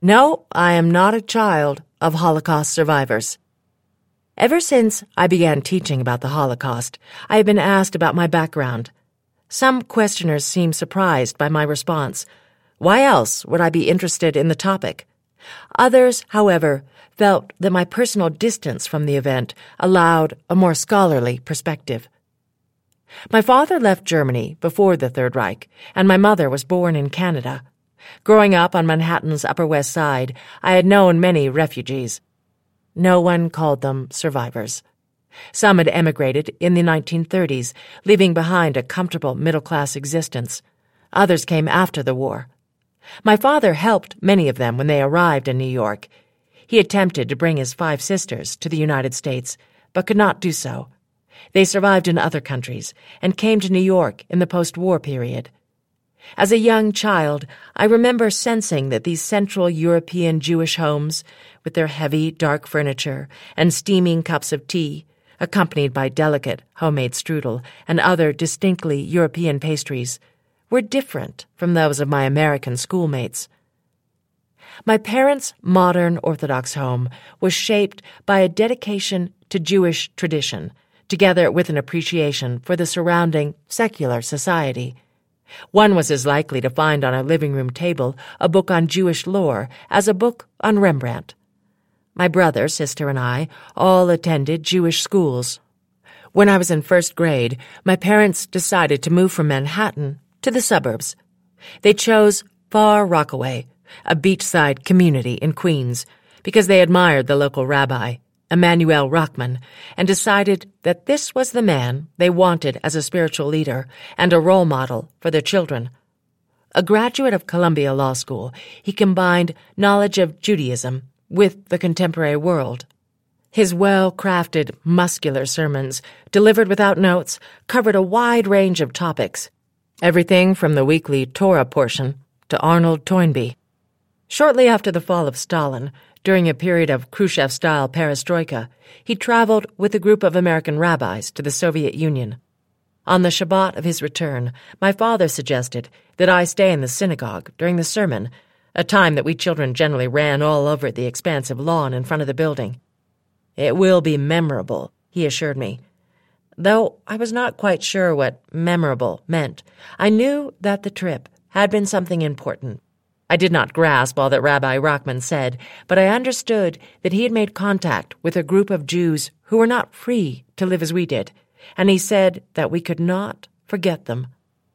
No, I am not a child of Holocaust survivors. Ever since I began teaching about the Holocaust, I have been asked about my background. Some questioners seem surprised by my response. Why else would I be interested in the topic? Others, however, felt that my personal distance from the event allowed a more scholarly perspective. My father left Germany before the Third Reich, and my mother was born in Canada. Growing up on Manhattan's Upper West Side, I had known many refugees. No one called them survivors. Some had emigrated in the 1930s, leaving behind a comfortable middle-class existence. Others came after the war. My father helped many of them when they arrived in New York. He attempted to bring his 5 sisters to the United States, but could not do so. They survived in other countries and came to New York in the post-war period. As a young child, I remember sensing that these Central European Jewish homes, with their heavy, dark furniture and steaming cups of tea, accompanied by delicate homemade strudel and other distinctly European pastries, were different from those of my American schoolmates. My parents' modern Orthodox home was shaped by a dedication to Jewish tradition, together with an appreciation for the surrounding secular society. One was as likely to find on our living room table a book on Jewish lore as a book on Rembrandt. My brother, sister, and I all attended Jewish schools. When I was in first grade, my parents decided to move from Manhattan to the suburbs. They chose Far Rockaway, a beachside community in Queens, because they admired the local rabbi, Emanuel Rockman, and decided that this was the man they wanted as a spiritual leader and a role model for their children. A graduate of Columbia Law School, he combined knowledge of Judaism with the contemporary world. His well-crafted, muscular sermons, delivered without notes, covered a wide range of topics, everything from the weekly Torah portion to Arnold Toynbee. Shortly after the fall of Stalin, during a period of Khrushchev-style perestroika, he traveled with a group of American rabbis to the Soviet Union. On the Shabbat of his return, my father suggested that I stay in the synagogue during the sermon, a time that we children generally ran all over the expansive lawn in front of the building. It will be memorable, he assured me. Though I was not quite sure what memorable meant, I knew that the trip had been something important. I did not grasp all that Rabbi Rockman said, but I understood that he had made contact with a group of Jews who were not free to live as we did, and he said that we could not forget them.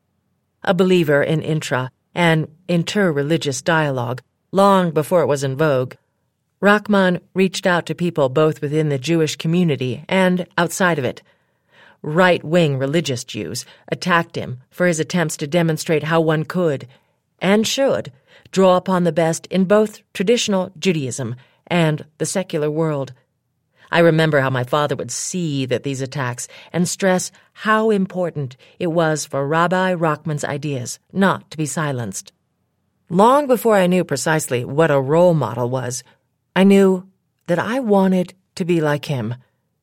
A believer in intra- and inter-religious dialogue, long before it was in vogue, Rockman reached out to people both within the Jewish community and outside of it. Right-wing religious Jews attacked him for his attempts to demonstrate how one could, and should, draw upon the best in both traditional Judaism and the secular world. I remember how my father would seethe at these attacks and stress how important it was for Rabbi Rockman's ideas not to be silenced. Long before I knew precisely what a role model was, I knew that I wanted to be like him.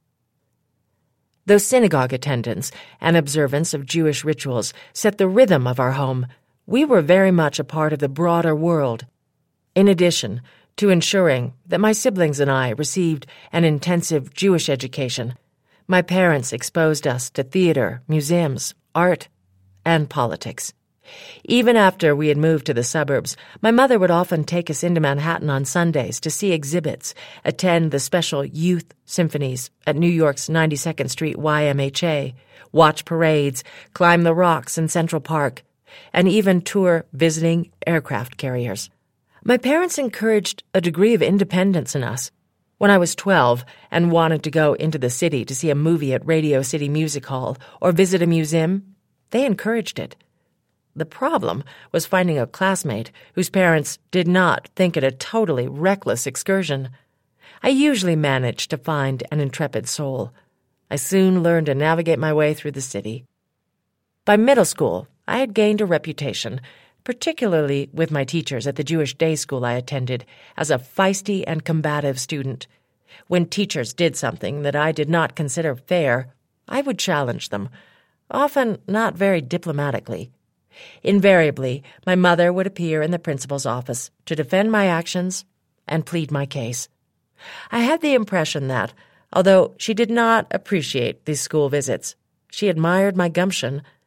Though synagogue attendance and observance of Jewish rituals set the rhythm of our home, we were very much a part of the broader world. In addition to ensuring that my siblings and I received an intensive Jewish education, my parents exposed us to theater, museums, art, and politics. Even after we had moved to the suburbs, my mother would often take us into Manhattan on Sundays to see exhibits, attend the special youth symphonies at New York's 92nd Street YMHA, watch parades, climb the rocks in Central Park, and even tour visiting aircraft carriers. My parents encouraged a degree of independence in us. When I was 12 and wanted to go into the city to see a movie at Radio City Music Hall or visit a museum, they encouraged it. The problem was finding a classmate whose parents did not think it a totally reckless excursion. I usually managed to find an intrepid soul. I soon learned to navigate my way through the city. By middle school, I had gained a reputation, particularly with my teachers at the Jewish day school I attended, as a feisty and combative student. When teachers did something that I did not consider fair, I would challenge them, often not very diplomatically. Invariably, my mother would appear in the principal's office to defend my actions and plead my case. I had the impression that, although she did not appreciate these school visits, she admired my gumption